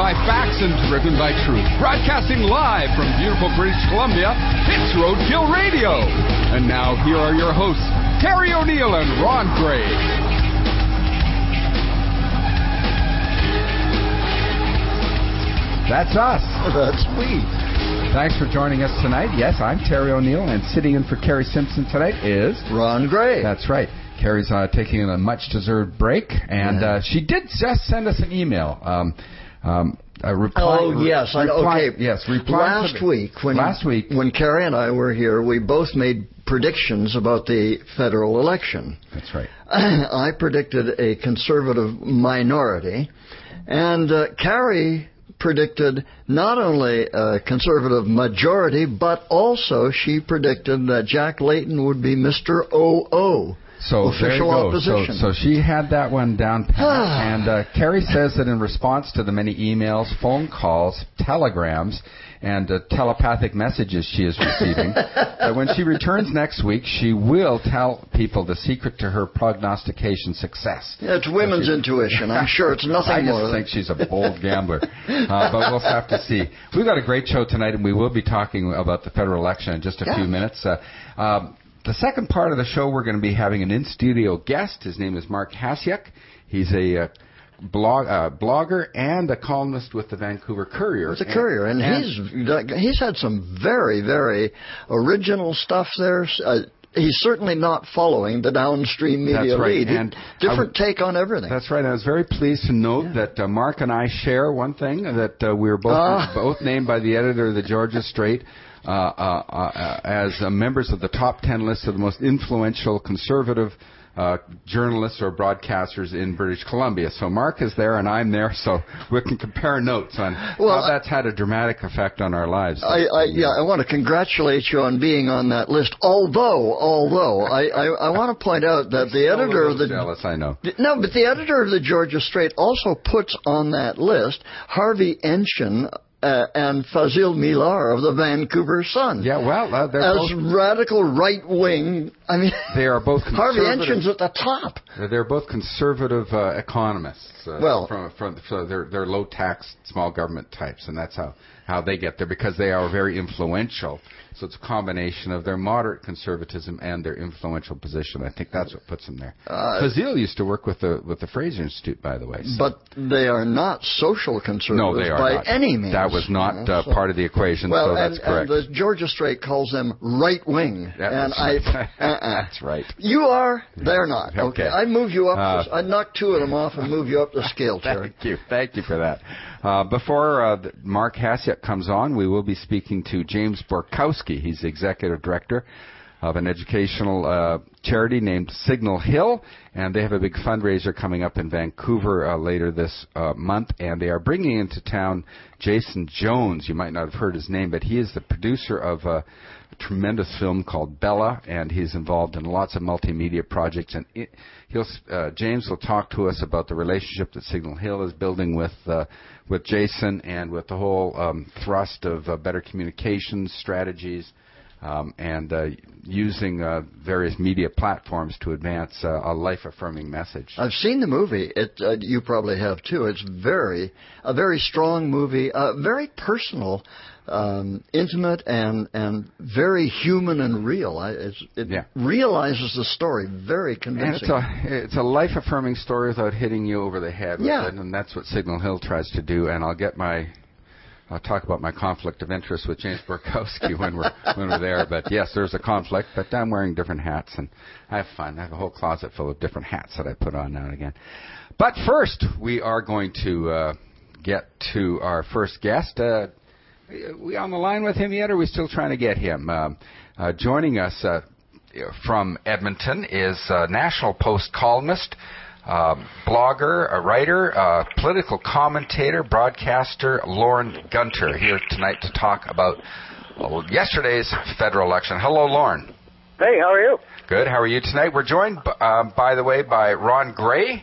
by facts and driven by truth. Broadcasting live from beautiful British Columbia, it's Roadkill Radio. And now, here are your hosts, Terry O'Neill and Ron Gray. That's us. That's me. Thanks for joining us tonight. Yes, I'm Terry O'Neill, and sitting in for Carrie Simpson tonight is... Ron Gray. That's right. Carrie's taking a much-deserved break, and she did just send us an email. Last week, when Carrie and I were here, we both made predictions about the federal election. That's right. I predicted a conservative minority, and Carrie predicted not only a conservative majority, but also she predicted that Jack Layton would be Mr. OO. So official opposition. So she had that one down pat. And Carrie says that in response to the many emails, phone calls, telegrams, and telepathic messages she is receiving, that when she returns next week, she will tell people the secret to her prognostication success. Yeah, it's women's intuition. I'm sure it's nothing more. I just think she's a bold gambler. But we'll have to see. We've got a great show tonight, and we will be talking about the federal election in just a few minutes. The second part of the show, we're going to be having an in-studio guest. His name is Mark Hasiuk. He's a blogger and a columnist with the Vancouver Courier. With the Courier, and he's had some very, very original stuff there. He's certainly not following the downstream media lead. And different take on everything. That's right. I was very pleased to note that Mark and I share one thing, that we were both named by the editor of the Georgia Straight as members of the top 10 list of the most influential conservative journalists or broadcasters in British Columbia. So Mark is there and I'm there, so we can compare notes on how that's had a dramatic effect on our lives. I want to congratulate you on being on that list. Although I want to point out that the editor of the jealous, I know. No, but the editor of the Georgia Straight also puts on that list Harvey Ensign and Fazil Millar of the Vancouver Sun. Yeah, well, they're as both radical right-wing. I mean, they are both Harvey Ensign's at the top. They're both conservative economists. They're low-tax, small government types, and that's how they get there, because they are very influential. So it's a combination of their moderate conservatism and their influential position. I think that's what puts them there. Fazil used to work with the Fraser Institute, by the way. So. But they are not social conservatives no, they are by not. Any means. That was not part of the equation, so that's correct. And the Georgia Straight calls them right-wing. That's right. You are, they're not. Okay. I'd move you up. I'd knock two of them off and move you up the scale, Terry. Thank you for that. Before Mark Hasiuk comes on, we will be speaking to James Borkowski. He's the executive director of an educational charity named Signal Hill, and they have a big fundraiser coming up in Vancouver later this month, and they are bringing into town Jason Jones. You might not have heard his name, but he is the producer of a tremendous film called Bella, and he's involved in lots of multimedia projects, and James will talk to us about the relationship that Signal Hill is building with Jason and with the whole thrust of better communications strategies and using various media platforms to advance a life-affirming message. I've seen the movie. You probably have too. It's a very strong movie, very personal, intimate, and very human and real. It realizes the story very convincing. And it's a life-affirming story without hitting you over the head with it, and that's what Signal Hill tries to do. And I'll talk about my conflict of interest with James Borkowski when we're there. But yes, there's a conflict, but I'm wearing different hats, and I have fun. I have a whole closet full of different hats that I put on now and again. But first, we are going to get to our first guest. We on the line with him yet, or are we still trying to get him? Joining us from Edmonton is National Post columnist, blogger, a writer, political commentator, broadcaster Lorne Gunter, here tonight to talk about yesterday's federal election. Hello, Lorne. Hey, how are you? Good. How are you tonight? We're joined, by the way, by Ron Gray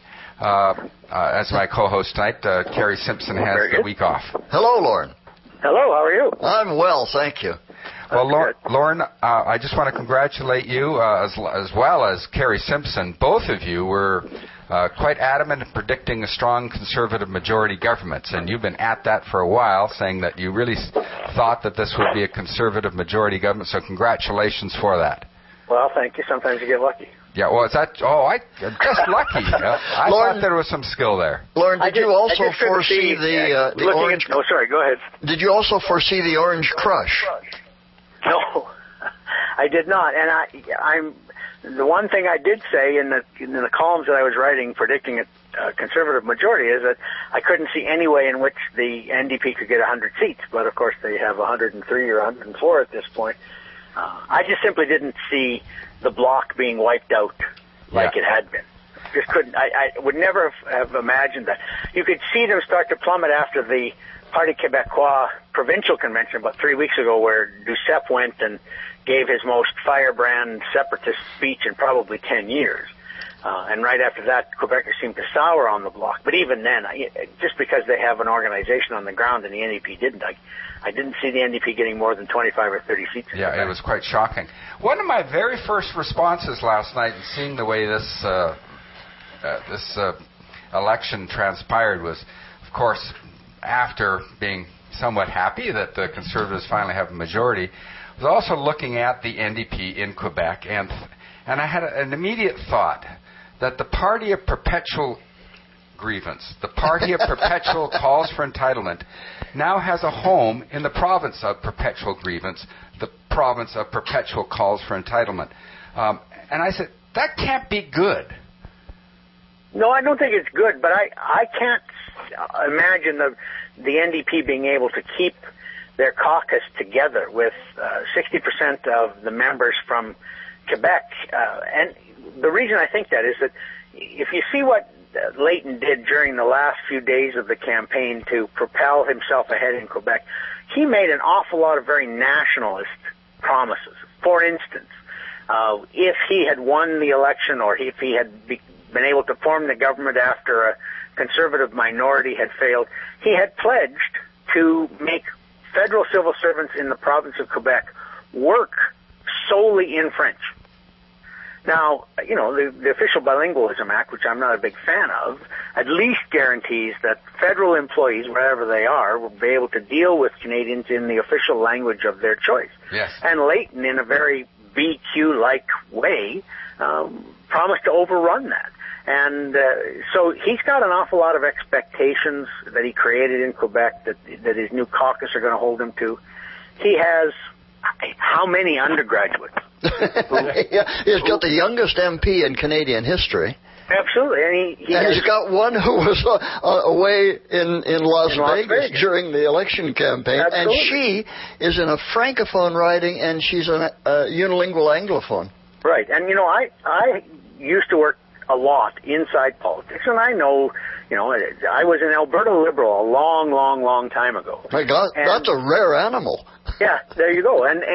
as my co-host tonight. Carrie Simpson has the week off. Hello, Lorne. Hello, how are you? I'm well, thank you. Well, Lorne, I just want to congratulate you as well as Carrie Simpson. Both of you were quite adamant in predicting a strong Conservative majority government. And you've been at that for a while, saying that you really thought that this would be a Conservative majority government. So congratulations for that. Well, thank you. Sometimes you get lucky. Yeah, well, is that... Oh, I just lucky. I thought there was some skill there. Lauren, did you also foresee the orange... Oh, sorry, go ahead. Did you also foresee the Orange Crush? No, I did not. And I'm the one thing I did say in the columns that I was writing predicting a Conservative majority is that I couldn't see any way in which the NDP could get 100 seats. But, of course, they have 103 or 104 at this point. I just simply didn't see the bloc being wiped out like it had been. Just couldn't. I would never have imagined that. You could see them start to plummet after the Parti Québécois provincial convention about 3 weeks ago, where Duceppe went and gave his most firebrand separatist speech in probably 10 years. And right after that, Quebecers seemed to sour on the bloc. But even then, just because they have an organization on the ground and the NDP didn't, I didn't see the NDP getting more than 25 or 30 seats. Yeah, it was quite shocking. One of my very first responses last night in seeing the way this election transpired was, of course, after being somewhat happy that the Conservatives finally have a majority, was also looking at the NDP in Quebec, and I had an immediate thought that the party of perpetual grievance, the party of perpetual calls for entitlement, now has a home in the province of perpetual grievance, the province of perpetual calls for entitlement. And I said, that can't be good. No, I don't think it's good, but I can't imagine the NDP being able to keep their caucus together with 60% of the members from Quebec. And the reason I think that is that if you see what Layton did during the last few days of the campaign to propel himself ahead in Quebec, he made an awful lot of very nationalist promises. For instance, if he had won the election, or if he had been able to form the government after a Conservative minority had failed, he had pledged to make federal civil servants in the province of Quebec work solely in French. Now, the Official Bilingualism Act, which I'm not a big fan of, at least guarantees that federal employees, wherever they are, will be able to deal with Canadians in the official language of their choice. Yes. And Layton, in a very BQ-like way, promised to overrun that. And so he's got an awful lot of expectations that he created in Quebec that his new caucus are going to hold him to. He has how many undergraduates? He's got the youngest MP in Canadian history. Absolutely. And he's got one who was away in Las Vegas during the election campaign. Absolutely. And she is in a francophone riding, and she's a unilingual anglophone. Right. And, I used to work a lot inside politics, and I know, I was an Alberta Liberal a long, long, long time ago. My God, that's a rare animal. Yeah, there you go. And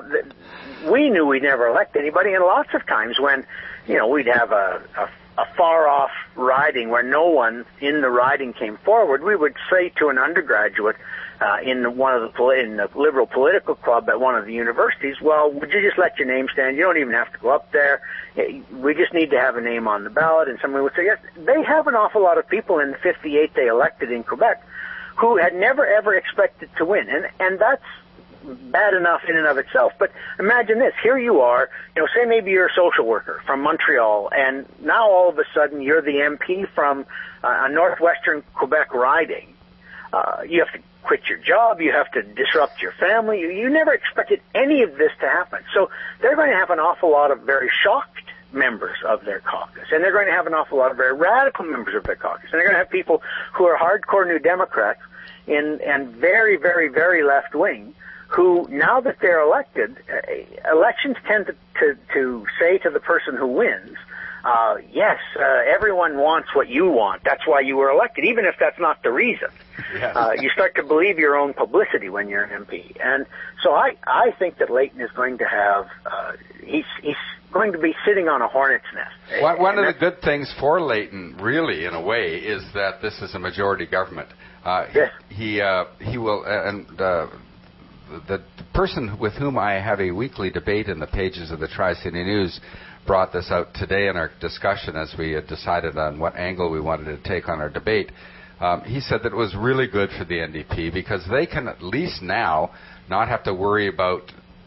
we knew we'd never elect anybody, and lots of times when, we'd have a far-off riding where no one in the riding came forward, we would say to an undergraduate in the Liberal political club at one of the universities, well, would you just let your name stand? You don't even have to go up there. We just need to have a name on the ballot. And someone would say, yes, they have an awful lot of people in the 58 they elected in Quebec who had never, ever expected to win. And that's bad enough in and of itself. But imagine this. Here you are, say maybe you're a social worker from Montreal, and now all of a sudden you're the MP from a northwestern Quebec riding. You have to quit your job. You have to disrupt your family. You never expected any of this to happen. So they're going to have an awful lot of very shocked members of their caucus, and they're going to have an awful lot of very radical members of their caucus, and they're going to have people who are hardcore New Democrats and very, very, very left-wing, who, now that they're elected, elections tend to say to the person who wins, yes, everyone wants what you want. That's why you were elected, even if that's not the reason. Yes. You start to believe your own publicity when you're an MP. And so I think that Layton is going to have, he's going to be sitting on a hornet's nest. One of the good things for Layton, really, in a way, is that this is a majority government. Yes. He will, and the person with whom I have a weekly debate in the pages of the Tri-City News brought this out today in our discussion as we had decided on what angle we wanted to take on our debate. He said that it was really good for the NDP because they can at least now not have to worry about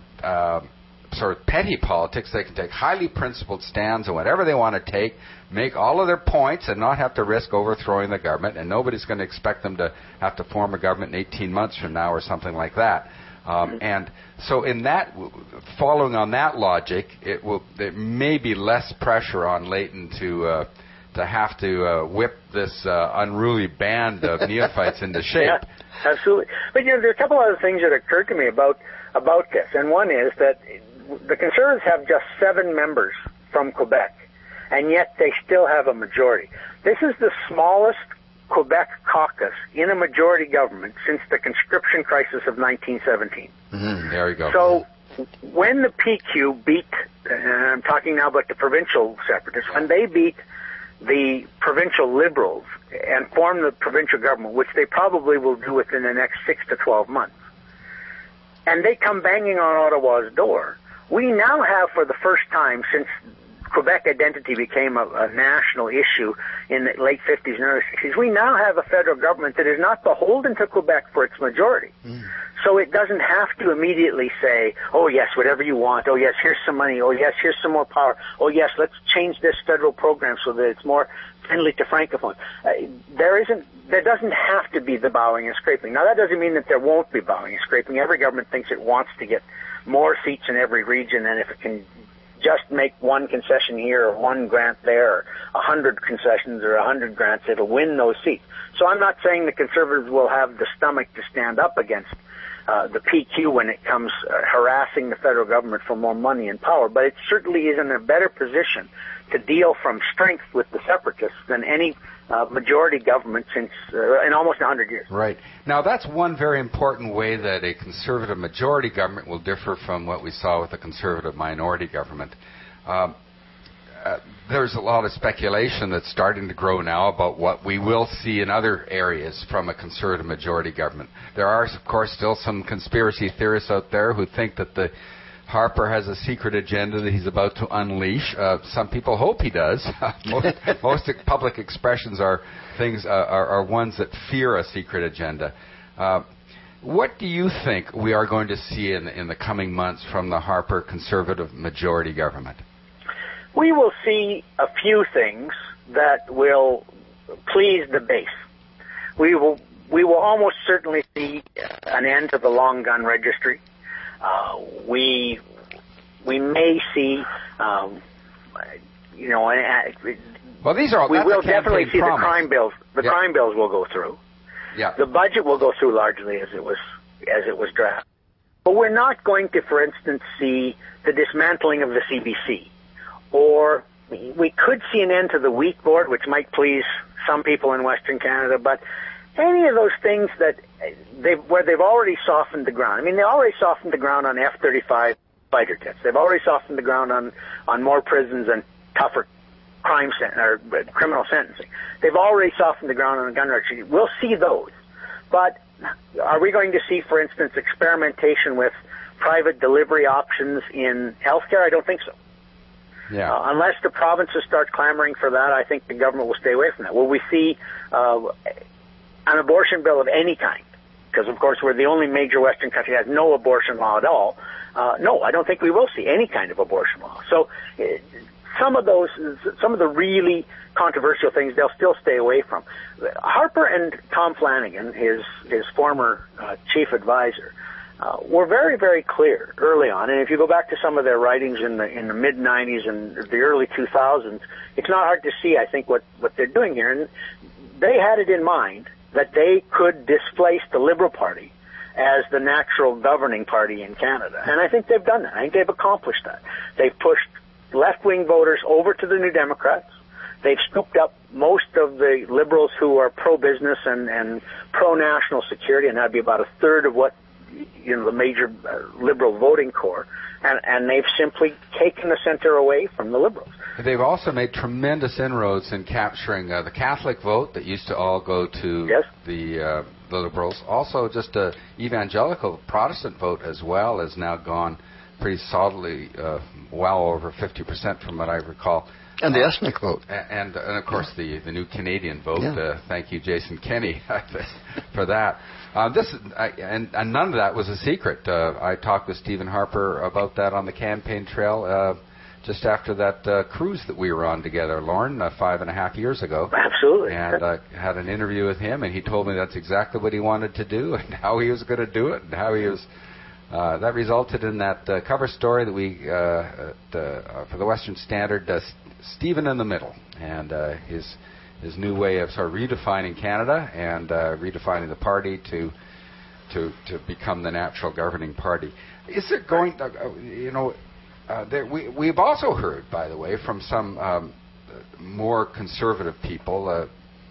sort of petty politics. They can take highly principled stands on whatever they want to take, make all of their points, and not have to risk overthrowing the government, and nobody's going to expect them to have to form a government in 18 months from now or something like that. And so in that, following on that logic, there may be less pressure on Layton to have to whip this unruly band of neophytes into shape. Yeah, absolutely. But there are a couple other things that occurred to me about this, and one is that the Conservatives have just 7 members from Quebec, and yet they still have a majority. This is the smallest Quebec caucus in a majority government since the conscription crisis of 1917. There you go. So when the PQ beat, I'm talking now about the provincial separatists, when they beat the provincial Liberals and form the provincial government, which they probably will do within the next 6 to 12 months, and they come banging on Ottawa's door, we now have, for the first time since Quebec identity became a national issue in the late 50s and early 60s, we now have a federal government that is not beholden to Quebec for its majority. So it doesn't have to immediately say, oh yes, whatever you want, oh yes, here's some money, oh yes, here's some more power, oh yes, let's change this federal program so that it's more friendly to Francophone. There doesn't have to be the bowing and scraping. Now that doesn't mean that there won't be bowing and scraping. Every government thinks it wants to get more seats in every region, and if it can just make one concession here or one grant there, or 100 concessions or 100 grants, it'll win those seats. So I'm not saying the Conservatives will have the stomach to stand up against the PQ when it comes harassing the federal government for more money and power, but it certainly is in a better position to deal from strength with the separatists than any majority government since in almost 100 years. Right. Now, that's one very important way that a Conservative majority government will differ from what we saw with a Conservative minority government. There's a lot of speculation that's starting to grow now about what we will see in other areas from a Conservative majority government. There are, of course, still some conspiracy theorists out there who think that the Harper has a secret agenda that he's about to unleash. Some people hope he does. Most public expressions are ones that fear a secret agenda. What do you think we are going to see in the coming months from the Harper Conservative majority government? We will see a few things that will please the base. We will almost certainly see an end to the long gun registry. We may see, well, these are all. We will definitely see promise. the crime bills. The crime bills will go through. Yeah. The budget will go through largely as it was drafted. But we're not going to, for instance, see the dismantling of the CBC, or we could see an end to the wheat board, which might please some people in Western Canada, but any of those things that where they've already softened the ground. I mean, they already softened the ground on F-35 fighter jets. They've already softened the ground on more prisons and tougher criminal sentencing. They've already softened the ground on the gun registry. We'll see those. But are we going to see, for instance, experimentation with private delivery options in healthcare? I don't think so. Yeah. Unless the provinces start clamoring for that, I think the government will stay away from that. Will we see an abortion bill of any kind? Because, of course, we're the only major Western country that has no abortion law at all. No, I don't think we will see any kind of abortion law. So some of the really controversial things, they'll still stay away from. Harper and Tom Flanagan, his former chief advisor, were very, very clear early on. And if you go back to some of their writings in the mid-'90s and the early 2000s, it's not hard to see, I think, what they're doing here. And they had it in mind that they could displace the Liberal Party as the natural governing party in Canada. And I think they've done that. I think they've accomplished that. They've pushed left-wing voters over to the New Democrats. They've scooped up most of the Liberals who are pro-business and pro-national security, and that'd be about a third of what the major Liberal voting core. And they've simply taken the center away from the Liberals. They've also made tremendous inroads in capturing the Catholic vote that used to all go to the the Liberals. Also, just a evangelical Protestant vote as well has now gone pretty solidly, well over 50% from what I recall. And the ethnic vote. And of course, the new Canadian vote. Yeah. Thank you, Jason Kenney, for that. And none of that was a secret. I talked with Stephen Harper about that on the campaign trail just after that cruise that we were on together, Lauren, 5.5 years ago. Absolutely. And I had an interview with him, and he told me that's exactly what he wanted to do and how he was going to do it and how he was... that resulted in that cover story that we, for the Western Standard, Stephen in the Middle, and his new way of sort of redefining Canada and redefining the party to become the natural governing party. Is it going? We've also heard, by the way, from some more conservative people,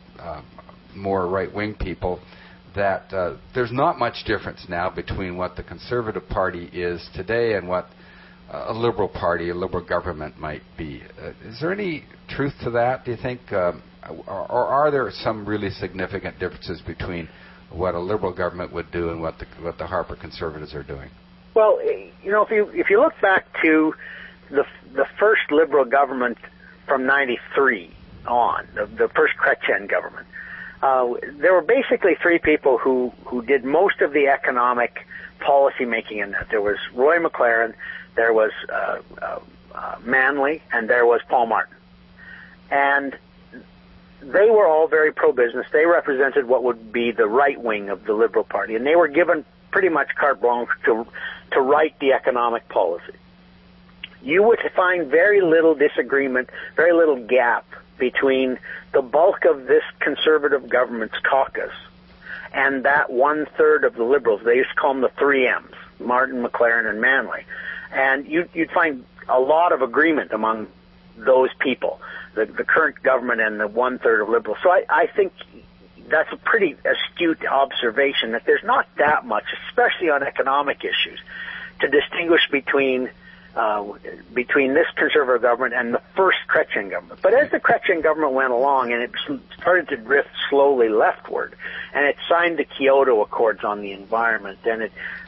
more right-wing people, that there's not much difference now between what the Conservative Party is today and what a Liberal Party, a Liberal government might be. Is there any truth to that, do you think? Or are there some really significant differences between what a Liberal government would do and what the Harper Conservatives are doing? Well, if you look back to the first Liberal government from '93 on, the first Chrétien government, there were basically three people who did most of the economic policy making in that. There was Roy McLaren, there was Manley, and there was Paul Martin. And they were all very pro-business. They represented what would be the right wing of the Liberal Party, and they were given pretty much carte blanche to write the economic policy. You would find very little disagreement, very little gap between the bulk of this Conservative government's caucus and that 1/3 of the Liberals. They used to call them the 3 M's, Martin, McLaren, and Manley. And you'd find a lot of agreement among those people, the current government and the 1/3 of Liberals. So I think that's a pretty astute observation, that there's not that much, especially on economic issues, to distinguish between this Conservative government and the first Chrétien government. But as the Chrétien government went along and it started to drift slowly leftward, and it signed the Kyoto Accords on the environment, and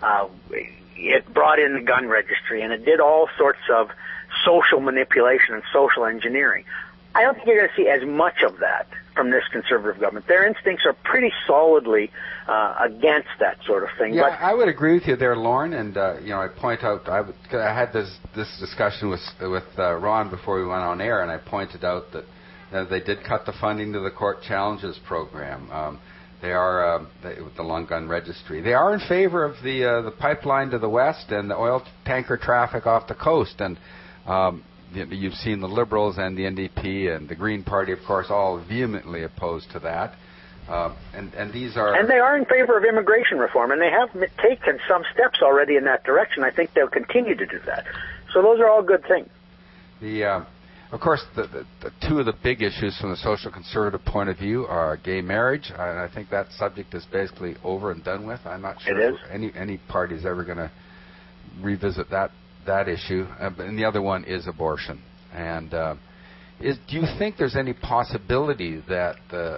it brought in the gun registry, and it did all sorts of social manipulation and social engineering, I don't think you're going to see as much of that from this Conservative government. Their instincts are pretty solidly against that sort of thing. Yeah, but I would agree with you there, Lauren. And I point out, I had this discussion with Ron before we went on air, and I pointed out that they did cut the funding to the Court Challenges program. They are with the long gun registry. They are in favor of the pipeline to the west and the oil tanker traffic off the coast. And you've seen the Liberals and the NDP and the Green Party, of course, all vehemently opposed to that. And these are... And they are in favor of immigration reform, and they have taken some steps already in that direction. I think they'll continue to do that. So those are all good things. Of course, the two of the big issues from the social conservative point of view are gay marriage, and I think that subject is basically over and done with. I'm not sure any party is ever going to revisit that issue. And the other one is abortion. And do you think there's any possibility that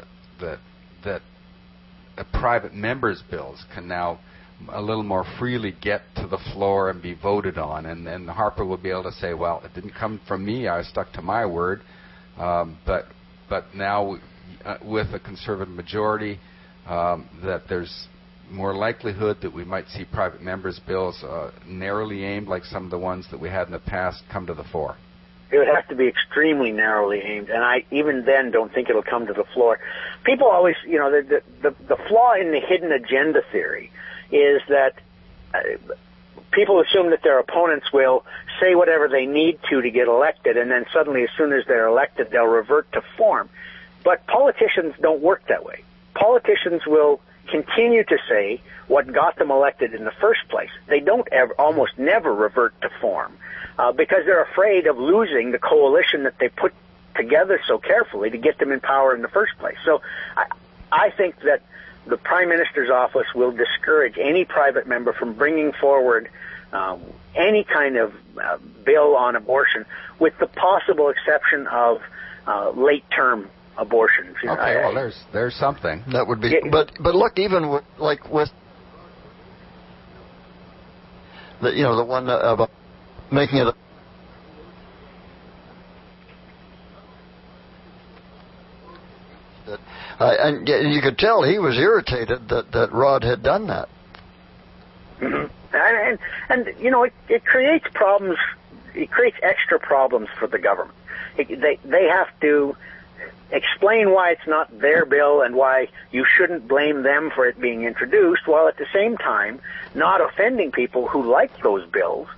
private members' bills can now a little more freely get to the floor and be voted on, and then Harper will be able to say, well, it didn't come from me, I stuck to my word, but now with a Conservative majority, that there's more likelihood that we might see private members' bills narrowly aimed, like some of the ones that we had in the past, come to the fore? It would have to be extremely narrowly aimed, and I even then don't think it'll come to the floor. People always, the flaw in the hidden agenda theory is that people assume that their opponents will say whatever they need to get elected, and then suddenly, as soon as they're elected, they'll revert to form. But politicians don't work that way. Politicians will continue to say what got them elected in the first place. They don't almost never revert to form because they're afraid of losing the coalition that they put together so carefully to get them in power in the first place. So I think that the Prime Minister's office will discourage any private member from bringing forward any kind of bill on abortion, with the possible exception of late-term abortions. Okay, well, there's something. That would be, but look, even with the one about making it. And you could tell he was irritated that Rod had done that. Mm-hmm. And it creates problems. It creates extra problems for the government. They have to explain why it's not their bill and why you shouldn't blame them for it being introduced, while at the same time not offending people who like those bills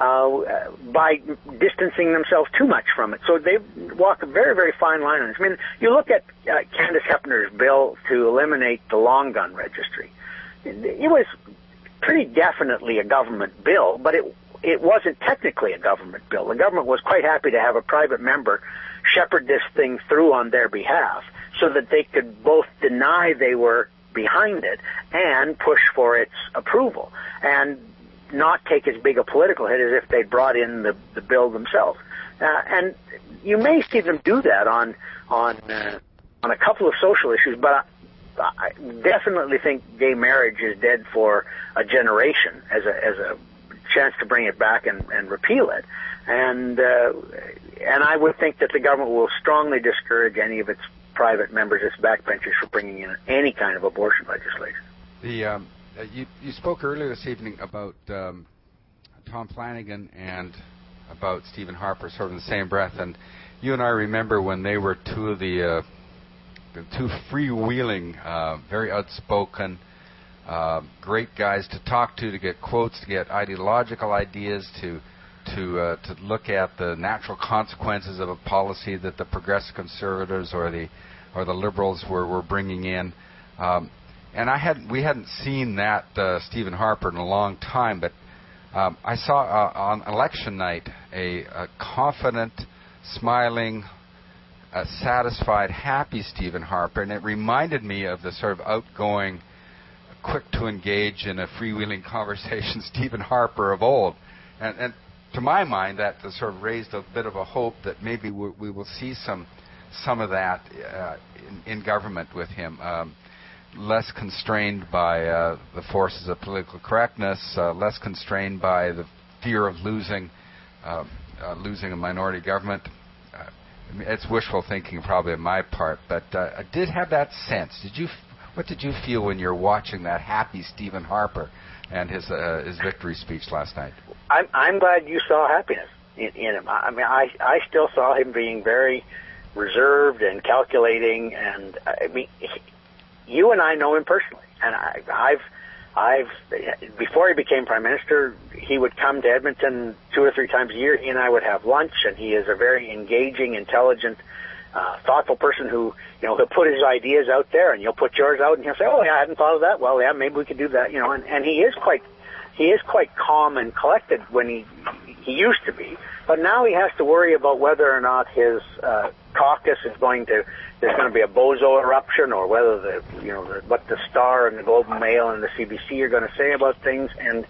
by distancing themselves too much from it. So they walk a very, very fine line on this. I mean, you look at Candace Hepner's bill to eliminate the long gun registry. It was pretty definitely a government bill, but it wasn't technically a government bill. The government was quite happy to have a private member shepherd this thing through on their behalf so that they could both deny they were behind it and push for its approval and not take as big a political hit as if they brought in the bill themselves. And you may see them do that on a couple of social issues, but I definitely think gay marriage is dead for a generation as a chance to bring it back and repeal it. And I would think that the government will strongly discourage any of its private members, its backbenchers, from bringing in any kind of abortion legislation. You spoke earlier this evening about Tom Flanagan and about Stephen Harper, sort of in the same breath. And you and I remember when they were two of the two freewheeling, very outspoken, great guys to talk to get quotes, to get ideological ideas, to look at the natural consequences of a policy that the progressive conservatives or the liberals were bringing in. And we hadn't seen that Stephen Harper in a long time, but I saw on election night a confident, smiling, satisfied, happy Stephen Harper, and it reminded me of the sort of outgoing, quick to engage in a freewheeling conversation Stephen Harper of old. And to my mind, that sort of raised a bit of a hope that maybe we will see some of that in government with him. Less constrained by the forces of political correctness, less constrained by the fear of losing a minority government. It's wishful thinking probably on my part, but I did have that sense. What did you feel when you're watching that happy Stephen Harper and his victory speech last night? I'm glad you saw happiness in him. I mean, I still saw him being very reserved and calculating, and I mean, you and I know him personally, and I've before he became prime minister, he would come to Edmonton 2 or 3 times a year. He and I would have lunch, and he is a very engaging, intelligent, thoughtful person who, he'll put his ideas out there, and you'll put yours out, and he'll say, "Oh, yeah, I hadn't thought of that. Well, yeah, maybe we could do that." And he is quite calm and collected when he used to be, but now he has to worry about whether or not his caucus is there's going to be a bozo eruption, or whether what the Star and the Globe and Mail and the CBC are going to say about things. And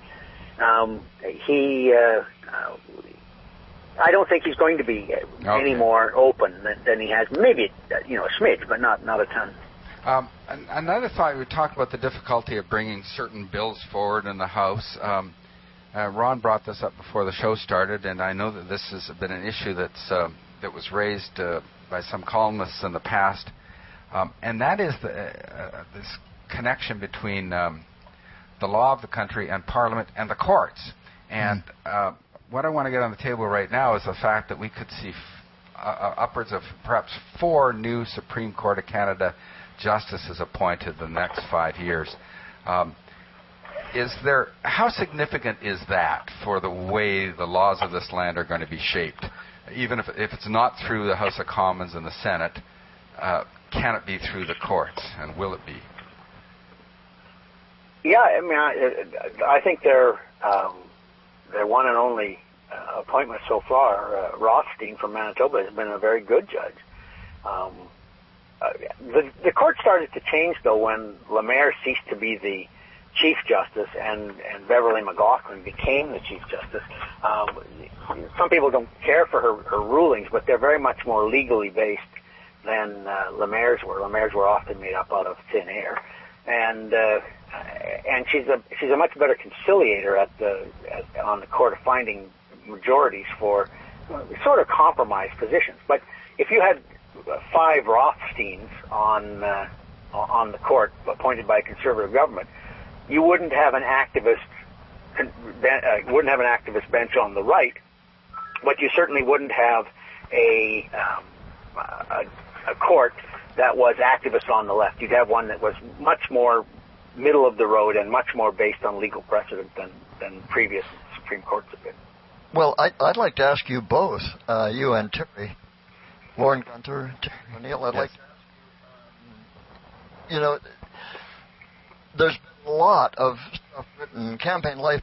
I don't think he's going to be any more open than he has. Maybe a smidge, but not a ton. Another thought, we talked about the difficulty of bringing certain bills forward in the House. Ron brought this up before the show started, and I know that this has been an issue that was raised by some columnists in the past, and that is this connection between the law of the country and Parliament and the courts. And what I want to get on the table right now is the fact that we could see upwards of perhaps 4 new Supreme Court of Canada justices appointed in the next 5 years. How significant is that for the way the laws of this land are going to be shaped? Even if it's not through the House of Commons and the Senate, can it be through the courts, and will it be? Yeah, I mean, I think their one and only appointment so far, Rothstein from Manitoba, has been a very good judge. The court started to change, though, when Lemaire ceased to be the Chief Justice and Beverly McLaughlin became the Chief Justice. Some people don't care for her rulings, but they're very much more legally based than Lemaire's were. Lemaire's were often made up out of thin air, and she's a much better conciliator on the court of finding majorities for sort of compromise positions. But if you had 5 Rothsteins on the court appointed by a conservative government, you wouldn't have an activist bench on the right, but you certainly wouldn't have a court that was activist on the left. You'd have one that was much more middle of the road and much more based on legal precedent than previous Supreme Courts have been. Well, I'd like to ask you both, you and Terry, Lauren Gunther, Terry O'Neill, I'd like to ask you, there's been a lot of stuff written, Campaign Life,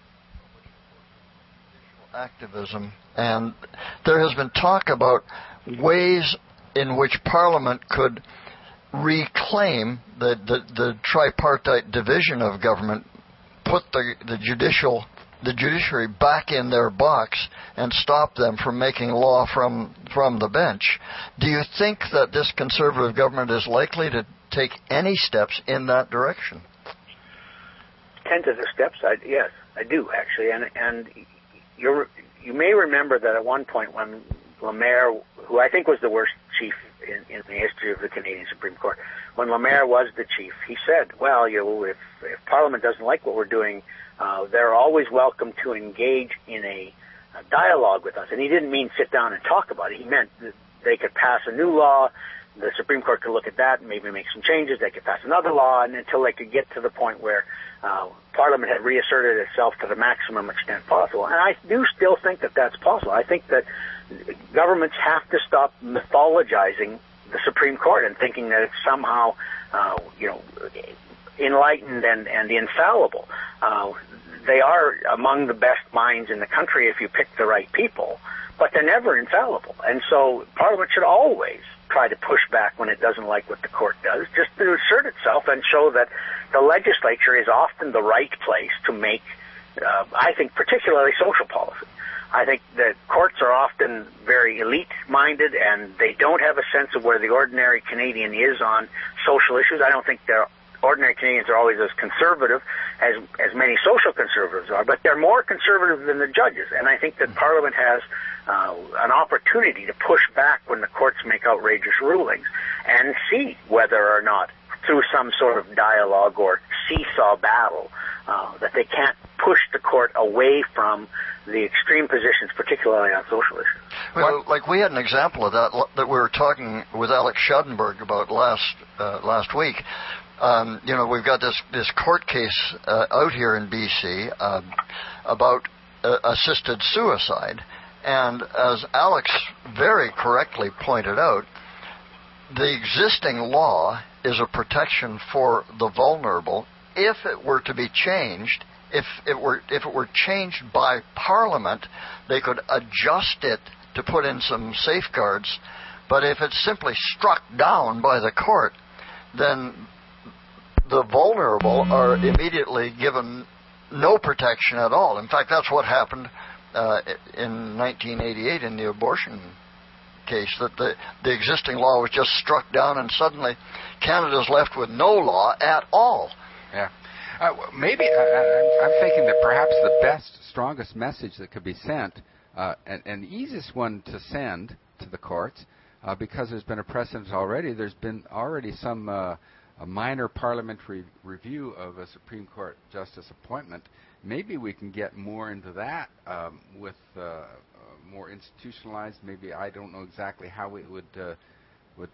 activism, and there has been talk about ways in which Parliament could reclaim the tripartite division of government, put the judiciary back in their box and stop them from making law from the bench. Do you think that this Conservative government is likely to take any steps in that direction? Tentative steps, yes, I do actually, and you may remember that at one point when Lemaire, who I think was the worst chief in the history of the Canadian Supreme Court, when Lemaire was the chief, he said, well, if Parliament doesn't like what we're doing, they're always welcome to engage in a dialogue with us. And he didn't mean sit down and talk about it. He meant that they could pass a new law, the Supreme Court could look at that and maybe make some changes, they could pass another law, and until they could get to the point where Parliament had reasserted itself to the maximum extent possible. And I do still think that that's possible. I think that governments have to stop mythologizing the Supreme Court and thinking that it's somehow, enlightened and infallible. They are among the best minds in the country if you pick the right people, but they're never infallible. And so Parliament should always try to push back when it doesn't like what the court does, just to assert itself and show that the legislature is often the right place to make, I think, particularly social policy. I think that courts are often very elite-minded, and they don't have a sense of where the ordinary Canadian is on social issues. I don't think ordinary Canadians are always as conservative as many social conservatives are, but they're more conservative than the judges. And I think that Parliament has an opportunity to push back when the courts make outrageous rulings and see whether or not, through some sort of dialogue or seesaw battle, that they can't push the court away from the extreme positions, particularly on social issues. Well, like we had an example of that we were talking with Alex Schadenberg about last week. We've got this court case out here in BC about assisted suicide. And as Alex very correctly pointed out, the existing law is a protection for the vulnerable. If it were to be changed, if it were changed by Parliament, they could adjust it to put in some safeguards. But if it's simply struck down by the court, then the vulnerable are immediately given no protection at all. In fact, that's what happened in 1988 in the abortion case, that the existing law was just struck down and suddenly Canada's left with no law at all. Yeah. Maybe I'm thinking that perhaps the best, strongest message that could be sent, and the easiest one to send to the courts, because there's been a precedent already, there's been already some a minor parliamentary review of a Supreme Court justice appointment. Maybe we can get more into that with more institutionalized. Maybe I don't know exactly how it would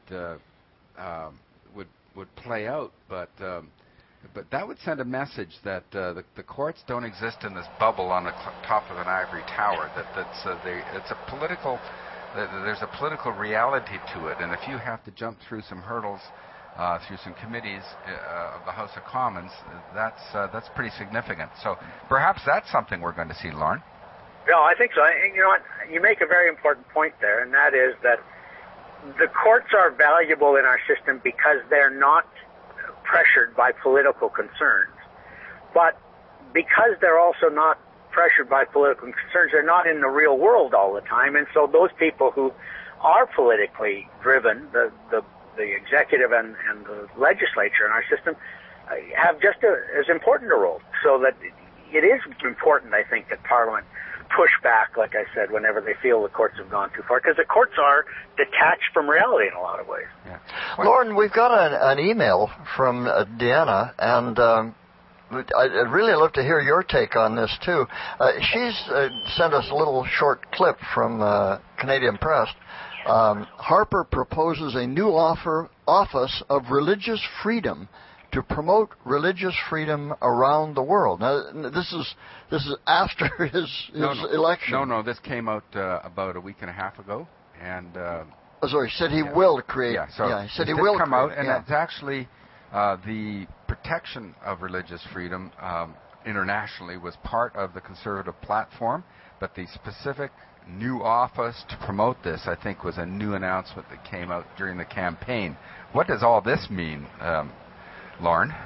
play out, but that would send a message that the courts don't exist in this bubble on the top of an ivory tower. It's a political. There's a political reality to it, and if you have to jump through some hurdles, through some committees of the House of Commons, that's pretty significant. So perhaps that's something we're going to see, Lauren. No, I think so. You know what? You make a very important point there, and that is that the courts are valuable in our system because they're not pressured by political concerns. But because they're also not pressured by political concerns, they're not in the real world all the time, and so those people who are politically driven, the executive and the legislature in our system have just as important a role. So that it is important, I think, that Parliament push back, like I said, whenever they feel the courts have gone too far, because the courts are detached from reality in a lot of ways. Yeah. Lauren, we've got an email from Deanna, and I'd really love to hear your take on this, too. She's sent us a little short clip from Canadian Press. Harper proposes a new office of religious freedom to promote religious freedom around the world. Now, this is after his election. No, this came out about a week and a half ago, and he said he will create. He said he will come out, and it's actually the protection of religious freedom internationally was part of the Conservative platform, but the specific new office to promote this, I think, was a new announcement that came out during the campaign. What does all this mean, Lauren?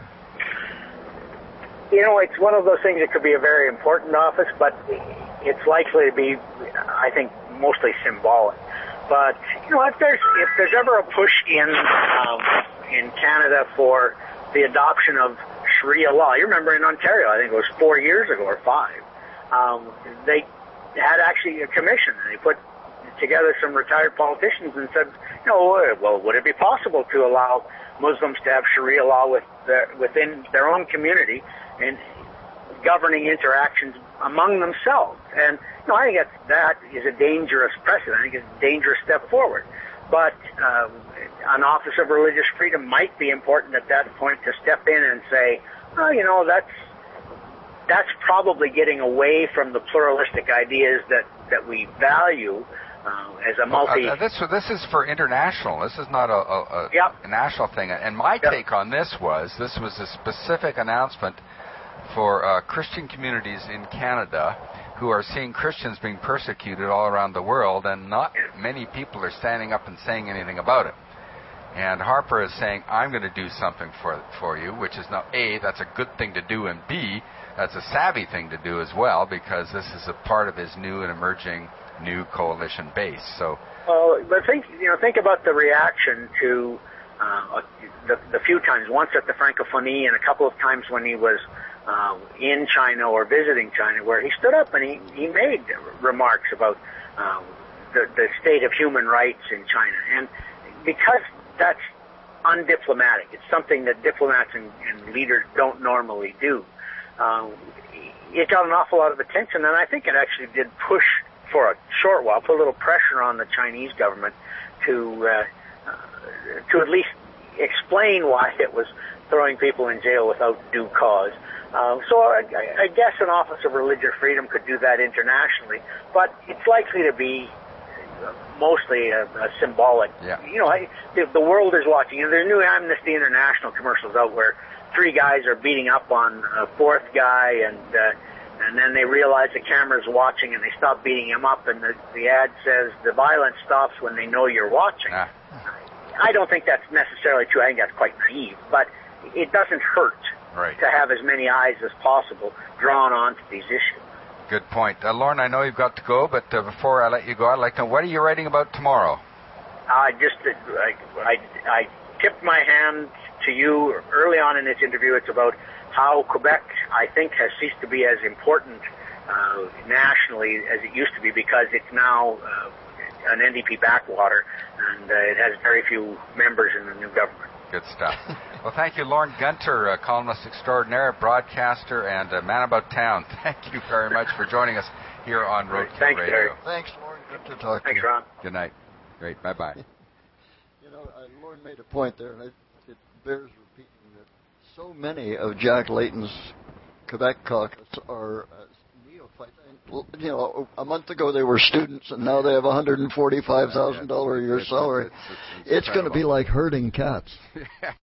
You know, it's one of those things that could be a very important office, but it's likely to be, I think, mostly symbolic. But you know, if there's ever a push in Canada for the adoption of Sharia law, you remember in Ontario, I think it was 4 years ago or 5, they had actually a commission, and they put together some retired politicians and said, you know, well, would it be possible to allow Muslims to have Sharia law within their own community and governing interactions among themselves? And you know, I think that is a dangerous precedent. I think it's a dangerous step forward. But an Office of Religious Freedom might be important at that point to step in and say, oh, you know, that's probably getting away from the pluralistic ideas that we value as a multi... This is for international. This is not a national thing. And my take on this was a specific announcement for Christian communities in Canada who are seeing Christians being persecuted all around the world, and not many people are standing up and saying anything about it. And Harper is saying, I'm going to do something for you, which is now, A, that's a good thing to do, and B, that's a savvy thing to do as well, because this is a part of his new and emerging new coalition base. So, well, but think about the reaction to the few times, once at the Francophonie and a couple of times when he was in China or visiting China, where he stood up and he made remarks about the state of human rights in China. And because that's undiplomatic, it's something that diplomats and leaders don't normally do, it got an awful lot of attention, and I think it actually did push for a short while, put a little pressure on the Chinese government to at least explain why it was throwing people in jail without due cause. So I guess an Office of Religious Freedom could do that internationally, but it's likely to be mostly a symbolic. Yeah. You know, the world is watching, and there's new Amnesty International commercials out where 3 guys are beating up on a 4th guy, and then they realize the camera's watching and they stop beating him up, and the ad says the violence stops when they know you're watching. I don't think that's necessarily true. I think that's quite naive, but it doesn't hurt to have as many eyes as possible drawn onto these issues. Good point. Lauren, I know you've got to go, but before I let you go, I'd like to know, what are you writing about tomorrow? I tipped my hand to you early on in this interview. It's about how Quebec, I think, has ceased to be as important nationally as it used to be, because it's now an NDP backwater, and it has very few members in the new government. Good stuff. Well, thank you, Lauren Gunter, columnist extraordinaire, broadcaster, and man about town. Thank you very much for joining us here on Roadkill Radio. Harry. Thanks, Lauren. Good to talk to you. Thanks, Ron. Good night. Great. Bye-bye. You know, Lauren made a point there, and it bears repeating that so many of Jack Layton's Quebec caucus are neophytes. You know, a month ago they were students, and now they have $145,000 a year salary. It's going to be like herding cats.